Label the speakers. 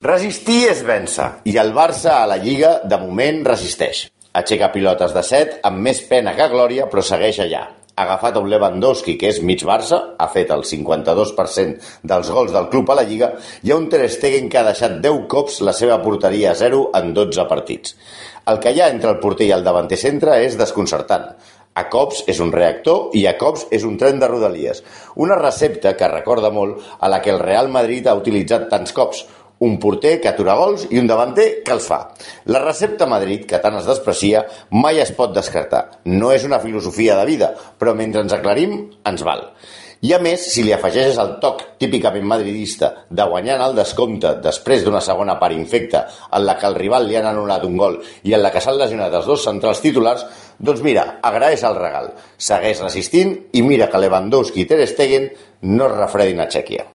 Speaker 1: Resistir és vèncer, i el Barça a la Lliga, de moment, resisteix. Aixeca pilotes de 7 amb més pena que glòria, però segueix allà. Ha agafat un Lewandowski, que és mig Barça, ha fet el 52% dels gols del club a la Lliga, i un Ter Stegen que ha deixat 10 cops la seva porteria a 0 en 12 partits. El que hi ha entre el porter i el davanter centre és desconcertant. A cops és un reactor i a cops és un tren de rodalies. Una recepta que recorda molt a la que el Real Madrid ha utilitzat tants cops. Un porter que atura gols i un davanter que els fa. La recepta Madrid, que tant es desprecia, mai es pot descartar. No és una filosofia de vida, però mentre ens aclarim, ens val. I a més, si li afegeixes el toc típicament madridista de guanyar el descompte després d'una segona part infecta en la que el rival li han anul·lat un gol i en la que s'han lesionat els dos centrals titulars, doncs mira, agraeix el regal. Segueix resistint i mira que Lewandowski i Ter Stegen no es refredin a Txèquia.